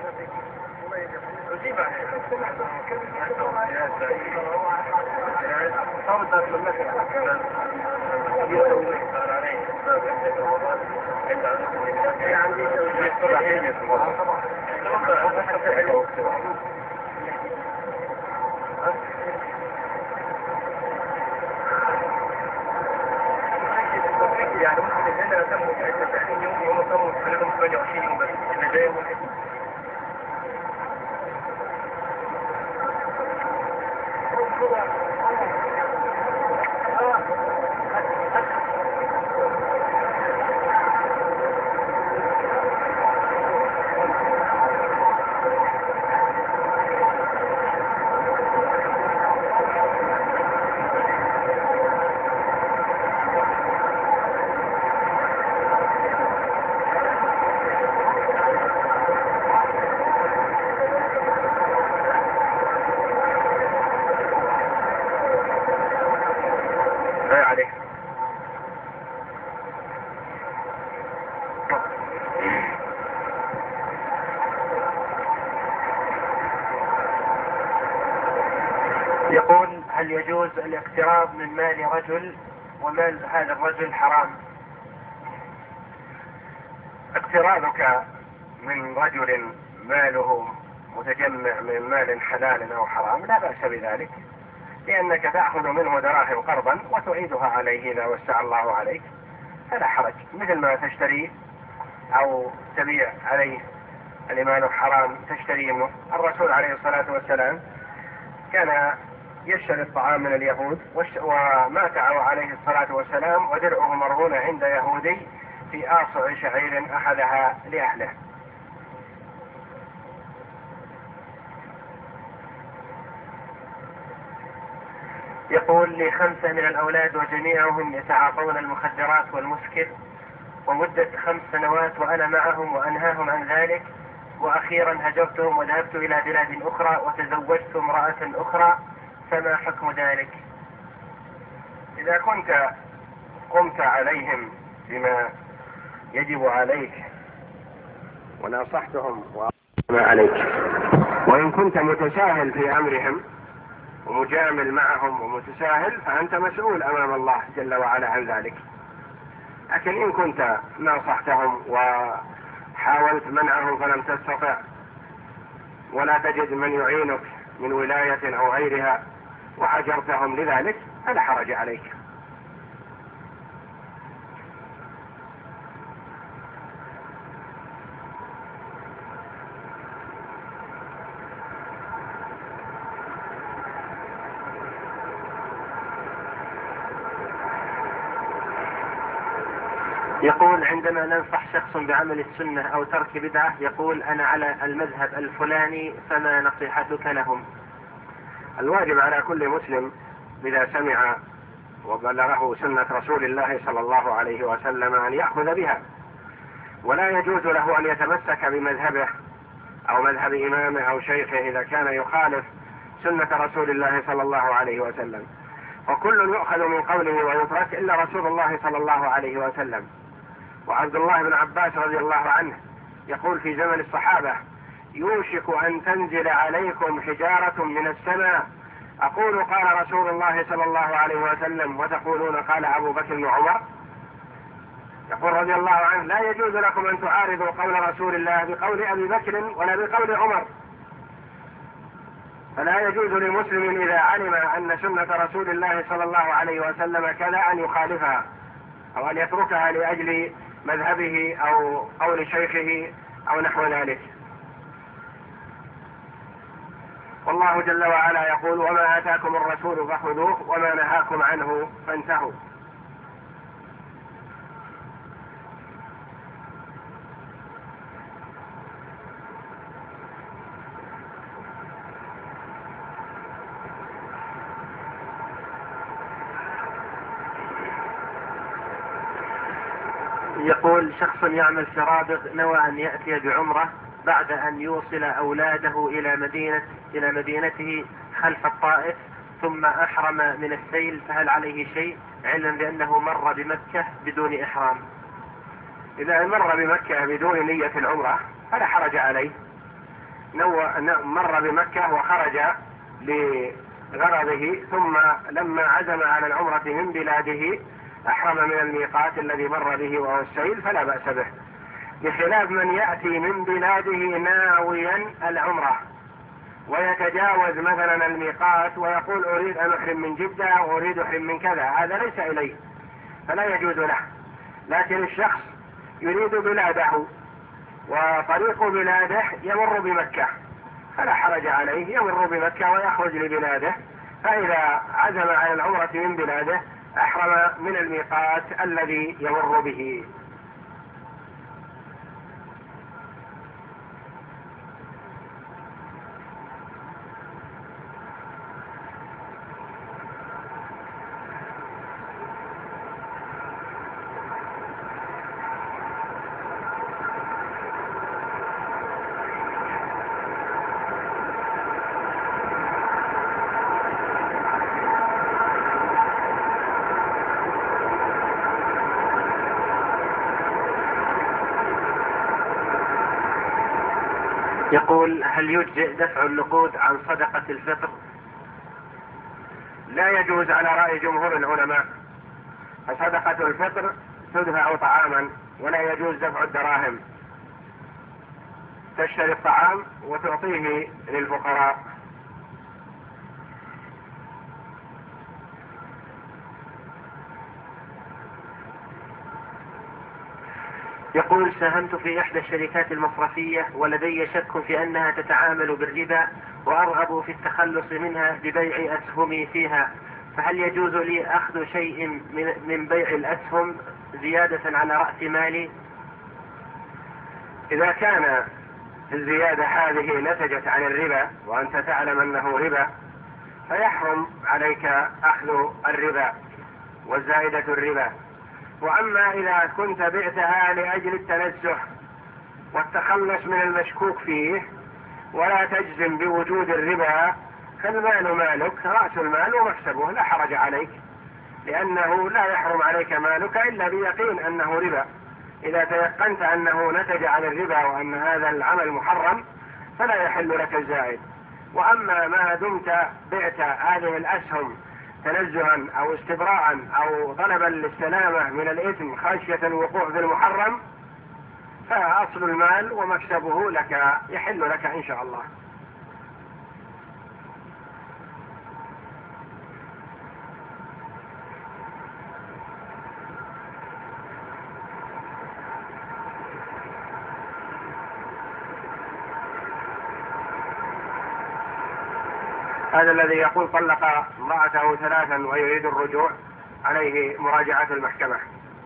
يعني ممكن ان انا تم ثلاثين يوم يوم تم ثمانية وعشرين يوم بس اللي جاي ممكن. يقول: هل يجوز الاقتراب من مال رجل ومال هذا الرجل حرام؟ اقترابك من رجل ماله متجمع من مال حلال أو حرام لا بأس بذلك، لأنك تأخذ منه دراهم قرضا وتعيدها عليه إذا وسع الله عليك فلا حرج، مثل ما تشتري أو تبيع عليه المال حرام تشتري منه. الرسول عليه الصلاة والسلام كان يشتري الطعام من اليهود ومات عليه الصلاة والسلام ودرعه مرهونة عند يهودي في آصع شعير أخذها لأهله. يقول لي خمسة من الأولاد وجميعهم يتعاطون المخدرات والمسكر ومدة خمس سنوات وأنا معهم وأنهاهم عن ذلك، وأخيرا هجرتهم وذهبت إلى بلاد أخرى وتزوجت امرأة أخرى، فما حكم ذلك؟ إذا كنت قمت عليهم بما يجب عليك ونصحتهم وما عليك، وإن كنت متساهل في أمرهم ومجامل معهم ومتساهل فأنت مسؤول أمام الله جل وعلا عن ذلك. لكن إن كنت ناصحتهم وحاولت منعهم فلم تستطع ولا تجد من يعينك من ولاية أو غيرها وحجرتهم لذلك فلا حرج عليك. يقول عندما ننصح شخص بعمل السنة أو ترك بدعة يقول أنا على المذهب الفلاني فما نصيحتك لهم؟ الواجب على كل مسلم إذا سمع وبلغه سنة رسول الله صلى الله عليه وسلم أن يأخذ بها، ولا يجوز له أن يتمسك بمذهبه أو مذهب إمامه أو شيخه إذا كان يخالف سنة رسول الله صلى الله عليه وسلم، وكل يؤخذ من قوله ويترك إلا رسول الله صلى الله عليه وسلم. وعبد الله بن عباس رضي الله عنه يقول في زمن الصحابة يوشك أن تنزل عليكم حجارة من السماء أقول قال رسول الله صلى الله عليه وسلم وتقولون قال أبو بكر وعمر. يقول رضي الله عنه لا يجوز لكم أن تعارضوا قول رسول الله بقول أبي بكر ولا بقول عمر، فلا يجوز لمسلم إذا علم أن سنة رسول الله صلى الله عليه وسلم كذا أن يخالفها أو أن يتركها لأجل مذهبه أو قول شيخه أو نحو ذلك. والله جل وعلا يقول وما آتاكم الرسول فخذوه وما نهاكم عنه فانتهوا. يقول شخص يعمل في رابغ نوى أن يأتي بعمرة بعد أن يوصل أولاده إلى مدينة إلى مدينته خلف الطائف ثم أحرم من السيل، فهل عليه شيء علما بأنه مر بمكة بدون إحرام؟ إذا مر بمكة بدون نية العمرة فلا حرج عليه، مر بمكة وخرج لغرضه ثم لما عزم على العمرة من بلاده أحرم من الميقات الذي مر به وهو السيل فلا بأس به، بخلاف من يأتي من بلاده ناويا العمرة ويتجاوز مثلا الميقات ويقول أريد أن أحرم من جدة وأريد أحرم من كذا، هذا ليس إليه فلا يجوز له. لكن الشخص يريد بلاده وطريق بلاده يمر بمكة فلا حرج عليه، يمر بمكة ويخرج لبلاده، فإذا عزم على العمرة من بلاده أحرم من الميقات الذي يمر به. يقول هل يجزئ دفع النقود عن صدقة الفطر؟ لا يجوز على رأي جمهور العلماء، فصدقة الفطر تدفع طعاما ولا يجوز دفع الدراهم. تشتري الطعام وتعطيه للفقراء. يقول: ساهمت في إحدى الشركات المصرفية ولدي شك في أنها تتعامل بالربا، وأرغب في التخلص منها ببيع أسهمي فيها، فهل يجوز لي أخذ شيء من بيع الأسهم زيادة على رأس مالي؟ إذا كان الزيادة هذه نتجت عن الربا وأنت تعلم أنه ربا فيحرم عليك أخذ الربا والزائدة الربا. وأما إذا كنت بعتها لأجل التنزه والتخلص من المشكوك فيه ولا تجزم بوجود الربا فالمال مالك، رأس المال ومكسبه، لا حرج عليك، لأنه لا يحرم عليك مالك إلا بيقين أنه ربا. إذا تيقنت أنه نتج عن الربا وأن هذا العمل محرم فلا يحل لك الزائد. وأما ما دمت بعت هذه الأسهم تنزها أو استبراء أو طلبا للسلامة من الإثم خشية الوقوع في المحرم فأصل المال ومكسبه لك، يحل لك إن شاء الله. هذا الذي يقول طلق امرأته ثلاثا ويريد الرجوع عليه مراجعة المحكمة.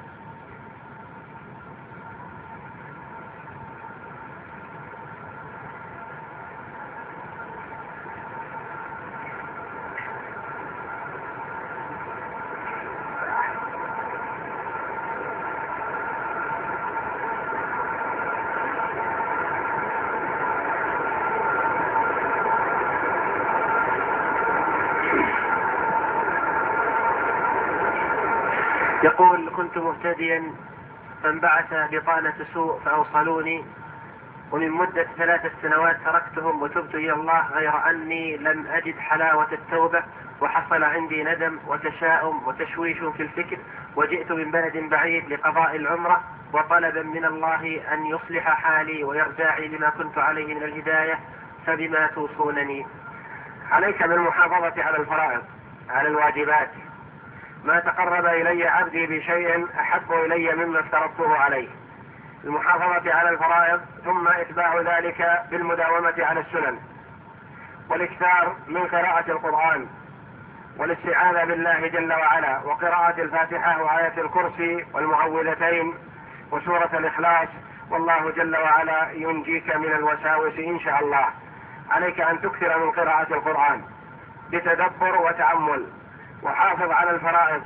يقول: كنت مهتديا فانبعث بطانة سوء فأوصلوني، ومن مدة ثلاثة سنوات تركتهم وتبت إلى الله، غير أني لم أجد حلاوة التوبة، وحصل عندي ندم وتشاؤم وتشويش في الفكر، وجئت من بلد بعيد لقضاء العمرة وطلبا من الله أن يصلح حالي ويرجعي لما كنت عليه من الهداية، فبما توصونني؟ عليك بالمحافظة على الفرائض، على الواجبات. ما تقرب إلي عبدي بشيء أحب إلي مما افترضته عليه، المحافظة على الفرائض، ثم إتباع ذلك بالمداومة على السنن، والاكثار من قراءة القرآن والاستعاذة بالله جل وعلا، وقراءة الفاتحة وآية الكرسي والمعوذتين وسورة الإخلاص، والله جل وعلا ينجيك من الوساوس إن شاء الله. عليك أن تكثر من قراءة القرآن بتدبر وتأمل، وحافظ على الفرائض،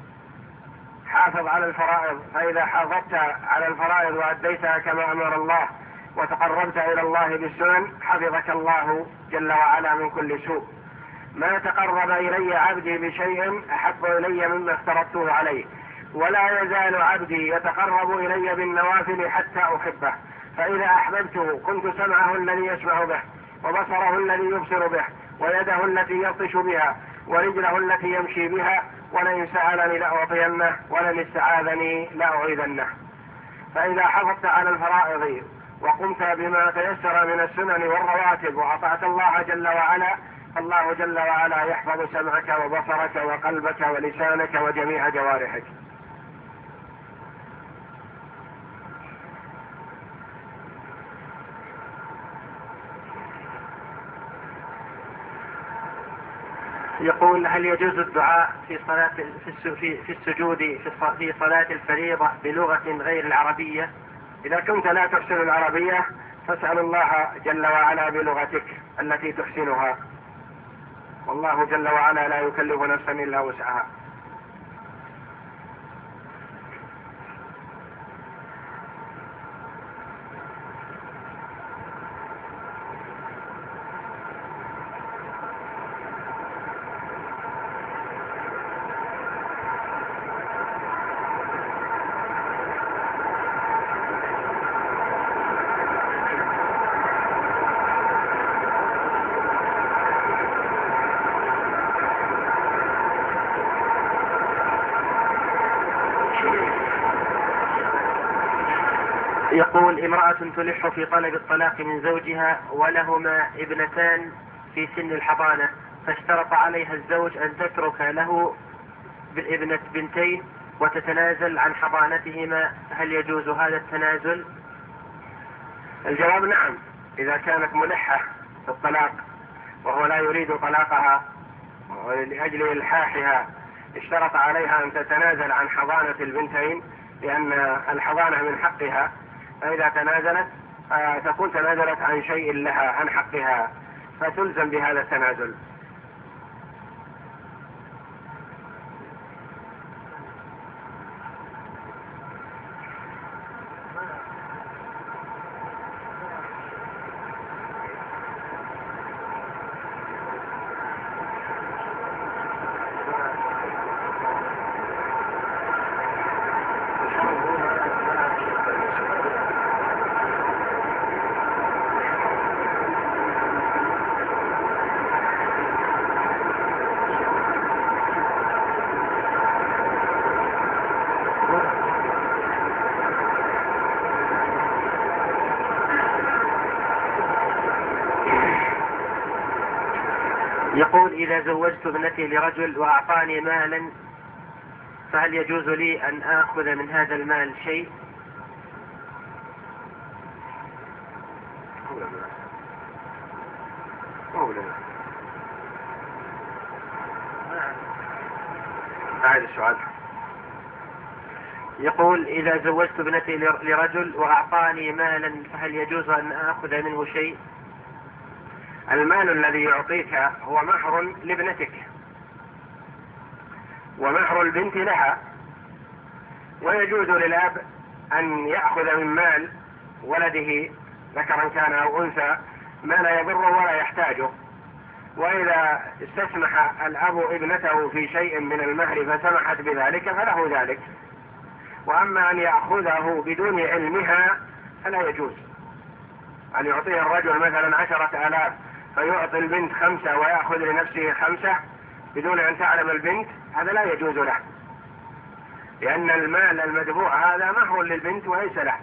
حافظ على الفرائض، فإذا حافظت على الفرائض وأديتها كما أمر الله وتقربت إلى الله بالسنن حفظك الله جل وعلا من كل سوء. ما تقرب إلي عبدي بشيء أحب إلي مما افترضته عليه، ولا يزال عبدي يتقرب إلي بالنوافل حتى أحبه، فإذا أحببته كنت سمعه الذي يسمع به، وبصره الذي يبصر به، ويده التي يبطش بها، ورجله التي يمشي بها، ولئن سألني لأعطينه، ولئن استعاذني لأعيذنه. فإذا حافظت على الفرائض وقمت بما تيسر من السنن والرواتب وأطعت الله جل وعلا، الله جل وعلا يحفظ سمعك وبصرك وقلبك ولسانك وجميع جوارحك. يقول: هل يجوز الدعاء في صلاة في السجود في صلاة الفريضة بلغة غير العربية؟ إذا كنت لا تحسن العربية فاسأل الله جل وعلا بلغتك التي تحسنها، والله جل وعلا لا يكلف نفسا إلا وسعها. يقول امرأة تلح في طلب الطلاق من زوجها ولهما ابنتان في سن الحضانة، فاشترط عليها الزوج أن تترك له بالابنة بنتين وتتنازل عن حضانتهما، هل يجوز هذا التنازل؟ الجواب نعم، إذا كانت ملحة في الطلاق وهو لا يريد طلاقها ولأجل إلحاحها اشترط عليها أن تتنازل عن حضانة البنتين لأن الحضانة من حقها، فإذا تنازلت تكون تنازلت عن شيء لها عن حقها فتلزم بهذا التنازل. يقول إذا زوجت ابنتي لرجل وأعطاني مالا فهل يجوز لي أن آخذ من هذا المال شيء؟ هذا السؤال. يقول إذا زوجت ابنتي لرجل وأعطاني مالا فهل يجوز أن آخذ منه شيء؟ المال الذي يعطيك هو مهر لابنتك ومهر البنت لها، ويجوز للأب أن يأخذ من مال ولده ذكرا كان أو أنثى ما لا يضره ولا يحتاجه، وإذا استسمح الأب ابنته في شيء من المهر فسمحت بذلك فله ذلك. وأما أن يأخذه بدون علمها فلا يجوز. أن يعطيه الرجل مثلا عشرة آلاف فيعطي البنت خمسة ويأخذ لنفسه خمسة بدون أن تعلم البنت، هذا لا يجوز له، لأن المال المدفوع هذا مهر للبنت وليس له.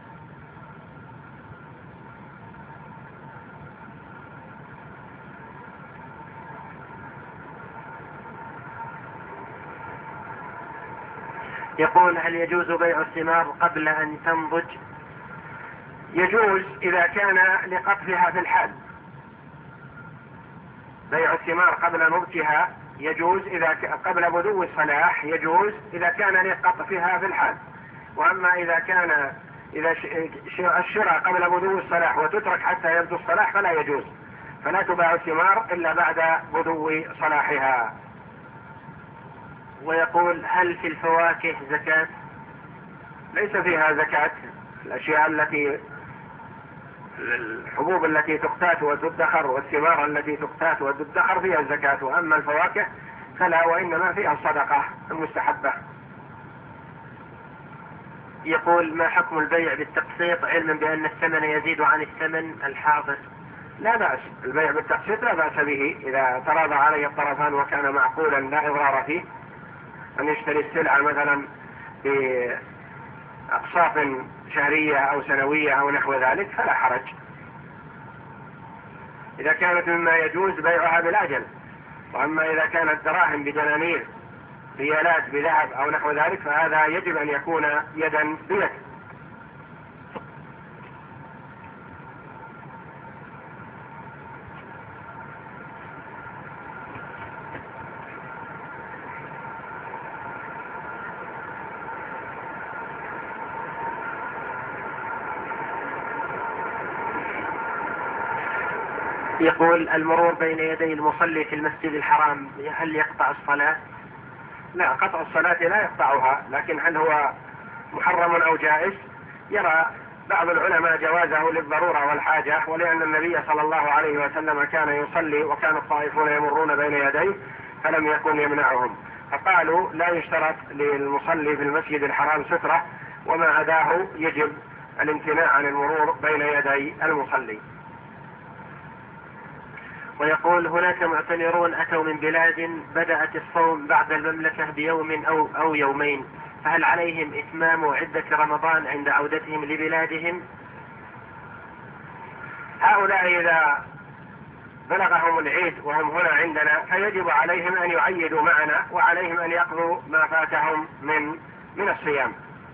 يقول هل يجوز بيع الثمار قبل أن تنضج؟ يجوز إذا كان لقطفها في الحال. بيع الثمار قبل نضجها يجوز إذا قبل بدو الصلاح، يجوز إذا كان لقطفها في الحال. وأما إذا كان إذا الشراء قبل بدو الصلاح وتترك حتى يبدو الصلاح فلا يجوز، فلا تباع الثمار إلا بعد بدو صلاحها. ويقول هل في الفواكه زكاة؟ ليس فيها زكاة. الأشياء التي الحبوب التي تقتات وتدخر والثمار التي تقتات وتدخر فيها الزكاة، وأما الفواكه فلا، وإنما فيها الصدقة المستحبة. يقول ما حكم البيع بالتقسيط علما بأن الثمن يزيد عن الثمن الحاضر؟ لا بأس، البيع بالتقسيط لا بأس به إذا تراضى عليه الطرفان وكان معقولا لا إضرار فيه. أن يشتري السلعة مثلا بأقساط شهرية أو سنوية أو نحو ذلك فلا حرج، إذا كانت مما يجوز بيعها بالأجل. وأما إذا كانت دراهم بدنانير ريالات بذهب أو نحو ذلك فهذا يجب أن يكون يدا بيد. يقول المرور بين يدي المصلي في المسجد الحرام هل يقطع الصلاة؟ لا، قطع الصلاة لا يقطعها، لكن هل هو محرم أو جائز؟ يرى بعض العلماء جوازه للضرورة والحاجة، ولأن النبي صلى الله عليه وسلم كان يصلي وكان الطائفون يمرون بين يديه فلم يكن يمنعهم، فقالوا لا يشترط للمصلي في المسجد الحرام سترة، وما عداه يجب الامتناع عن المرور بين يدي المصلي. ويقول هناك معتمرون أتوا من بلاد بدأت الصوم بعد المملكة بيوم أو, أو يومين، فهل عليهم إتمام عدة رمضان عند عودتهم لبلادهم؟ هؤلاء إذا بلغهم العيد وهم هنا عندنا فيجب عليهم أن يعيدوا معنا، وعليهم أن يقضوا ما فاتهم من من الصيام.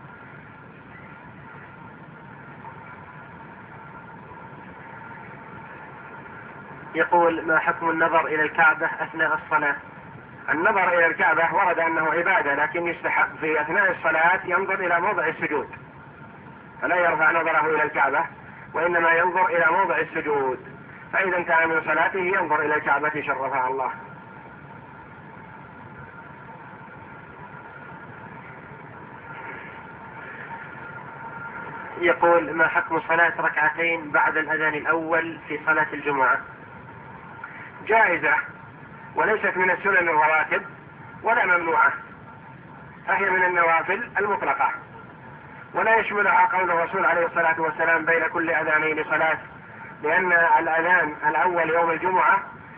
يقول: ما حكم النظر إلى الكعبة أثناء الصلاة؟ النظر إلى الكعبة ورد أنه عبادة، لكن يستحق في أثناء الصلاة ينظر إلى موضع السجود، فلا يرفع نظره إلى الكعبة وإنما ينظر إلى موضع السجود، فإذا انتهى من صلاته ينظر إلى الكعبة شرفها الله. يقول: ما حكم صلاة ركعتين بعد الأذان الأول في صلاة الجمعة؟ جائزة، وليست من السنن الرواتب ولا ممنوعة، فهي من النوافل المطلقة، ولا يشملها قول الرسول عليه الصلاة والسلام بين كل أذانين صلاة، لأن الأذان الأول يوم الجمعة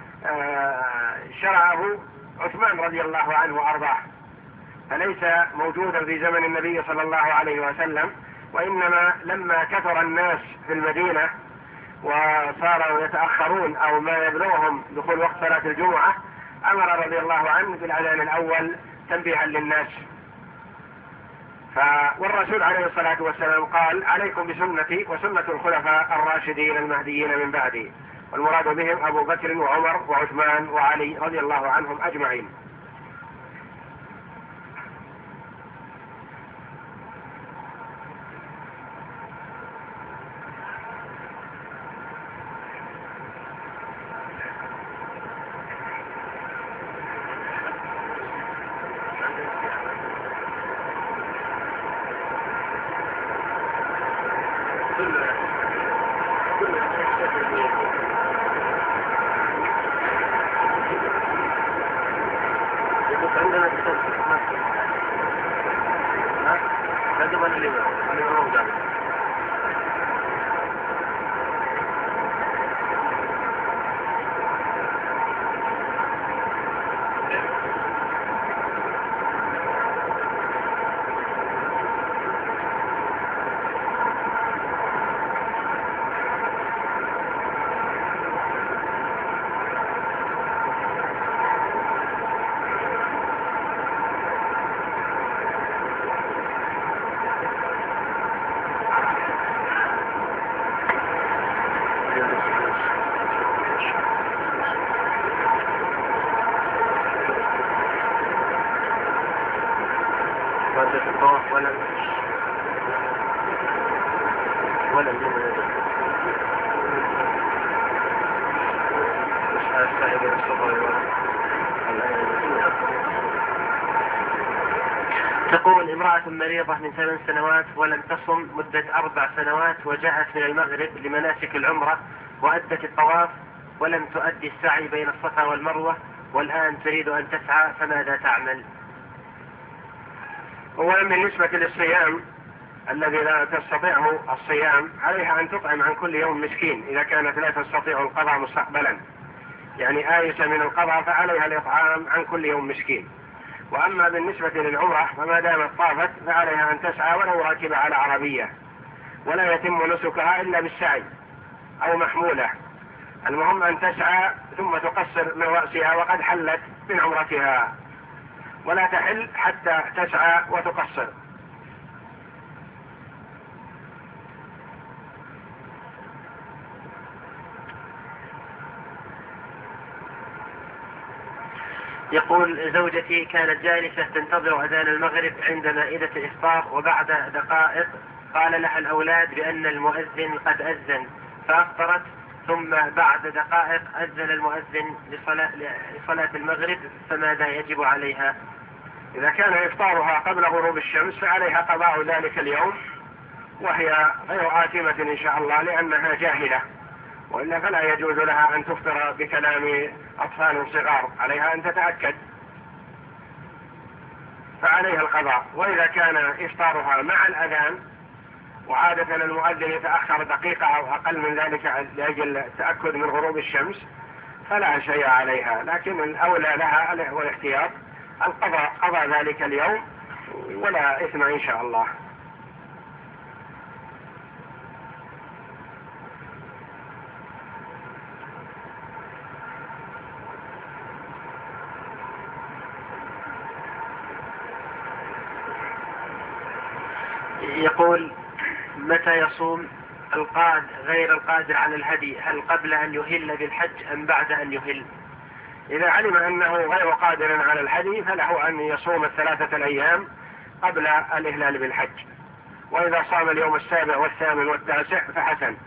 شرعه عثمان رضي الله عنه وأرضاه، فليس موجودا في زمن النبي صلى الله عليه وسلم، وإنما لما كثر الناس في المدينة وصاروا يتأخرون أو ما يبلغهم دخول وقت صلاة الجمعة أمر رضي الله عنه بالأذان الأول تنبيها للناس. ف... والرسول عليه الصلاة والسلام قال: عليكم بسنتي وسنة الخلفاء الراشدين المهديين من بعدي، والمراد بهم أبو بكر وعمر وعثمان وعلي رضي الله عنهم أجمعين. ولا ولا تقول: امرأة مريضة من ثمان سنوات ولم تصم مدة أربع سنوات، وجاءت من المغرب لمناسك العمرة وأدت الطواف ولم تؤدي السعي بين الصفا والمروة، والآن تريد أن تسعى، فماذا تعمل؟ أولا بالنسبة للصيام الذي لا تستطيعه الصيام عليها أن تطعم عن كل يوم مسكين إذا كانت لا تستطيع القضاء مستقبلا، يعني آية من القضاء فعليها الإطعام عن كل يوم مسكين. وأما بالنسبة للعمرة فما دامت طافت فعليها أن تسعى ولو راكبة على عربية، ولا يتم نسكها إلا بالسعي أو محمولة، المهم أن تسعى ثم تقصر من رأسها وقد حلت من عمرتها، ولا تحل حتى تسعى وتقصر. يقول: زوجتي كانت جالسة تنتظر أذان المغرب عند مائدة الإفطار، وبعد دقائق قال لها الأولاد بأن المؤذن قد أذن فأفطرت، ثم بعد دقائق أذن المؤذن لصلاة, لصلاة المغرب، فماذا يجب عليها؟ إذا كان إفطارها قبل غروب الشمس فعليها قضاء ذلك اليوم، وهي غير آثمة إن شاء الله لأنها جاهلة، وإلا فلا يجوز لها أن تفطر بكلام أطفال صغار، عليها أن تتأكد فعليها القضاء. وإذا كان إفطارها مع الأذان وعادة المؤذن يتأخر دقيقة أو أقل من ذلك لأجل التأكد من غروب الشمس فلا شيء عليها، لكن الأولى لها والاحتياط القضاء، قضى ذلك اليوم ولا إثم إن شاء الله. يقول متى يصوم القاد غير القادر على الهدي، هل قبل أن يهل بالحج أم بعد أن يهل؟ إذا علم أنه غير قادر على الهدي فله أن يصوم الثلاثة الأيام قبل الإهلال بالحج، وإذا صام اليوم السابع والثامن والتاسع فحسن.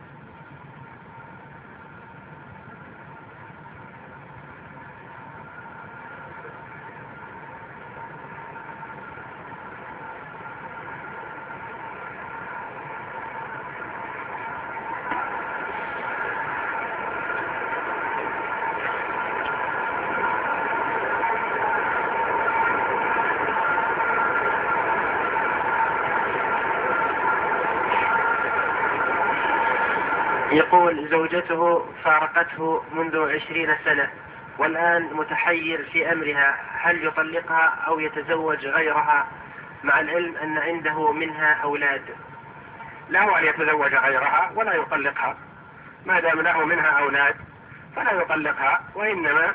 يقول زوجته فارقته منذ عشرين سنة والآن متحير في أمرها، هل يطلقها أو يتزوج غيرها مع العلم أن عنده منها أولاد؟ له أن يتزوج غيرها ولا يطلقها، ما دام له منها أولاد فلا يطلقها، وإنما